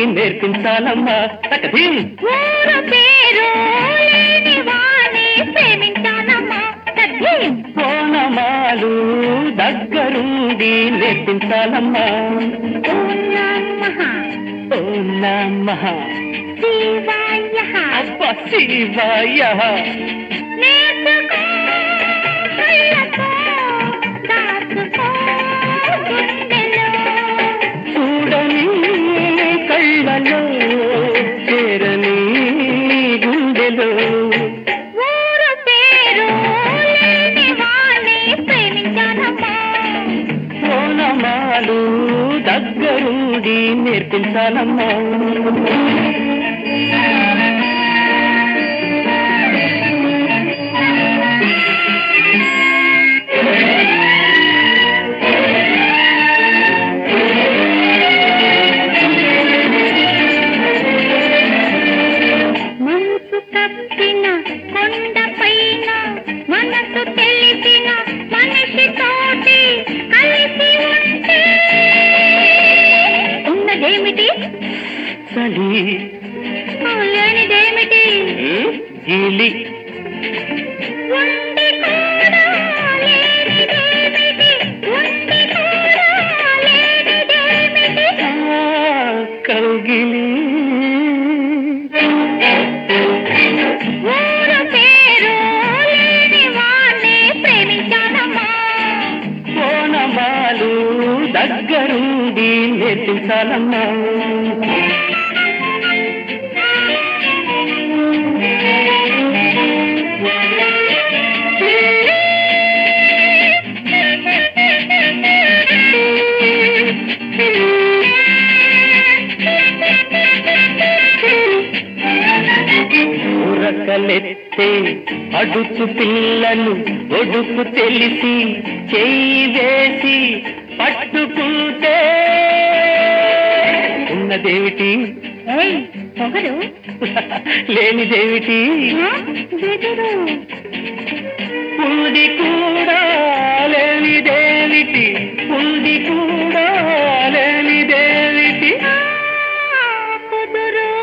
నేర్పించాలమ్మా తకదీం. ఊరు పేరు లేని వాణ్ణి ప్రేమించానమ్మా తకదీం. కోణమాలు దగ్గరుండి నేర్పించాలమ్మా. ఓం నమః ఓం నమః శివాయ. అబ్బా శివాయ. నేర్చుకో కళ్ళతో దాచుకో గుండెలో. చూడని కళ్ళలో చేరని గుండెలో. ఊరు పేరు లేని వాణ్ణి ప్రేమించానమ్మా. కోణమాలు దగ్గరుండి నేర్పించాలమ్మా. మనసు తప్పిన కొండపైన మనసు తెలిసిన మనిషితోటి కలిసి ఉంటే ఉన్నదేమిటి చలి లేనిదేమిటి. గిలి ఉండి కూడా లేనిదేమిటి. ఉండి కూడా లేనిదేమిటి. కౌగిలి. ఊరు పేరు లేని వాణ్ణి ప్రేమించానమ్మా. కోణమాలు దగ్గరుండి నేర్పించాలమ్మా. ఉరకలెత్తే అడుగు పిల్లను ఒడుకు తెలిసి చెయ్యి వేసి పట్టుకుంటే ఉన్నదేమిటి. పొగరు లేనిదేమిటి. బెదురు ఉంది కూడా లేనిదేమిటి. ఉంది కూడా లేనిదేమిటి. కుదురు.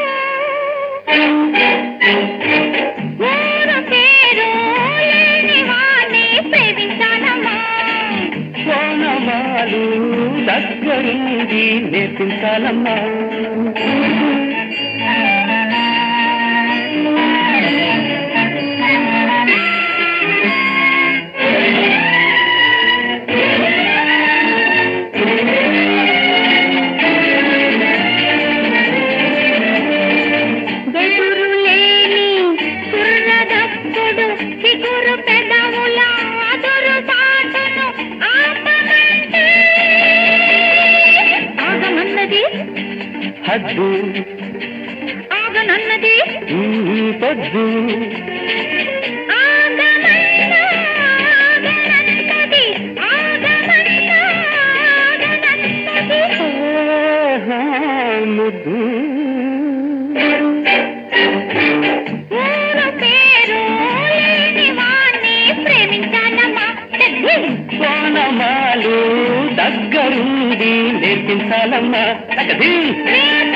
ఊరు పేరు లేని వాణ్ణి ప్రేమించానమ్మా. కోణమాలు దగ్గరుండి నేర్పించాలమ్మా. బెదురు లేని కుర్రదప్పుడు చిగురు పెదవుల అదురు పాటను ఆపమంటే ఆగమన్నది. హద్దు ఆగనన్నది. పొద్దు ఆగమన్నా ఆగనన్నది. ఆగమన్నా ఆగనన్నది. ముద్దు. ఊరు పేరు లేని వాణ్ణి ప్రేమించానమ్మా. కోణమాలు దగ్గరుండి నేర్పించాలమ్మా. తకదీం.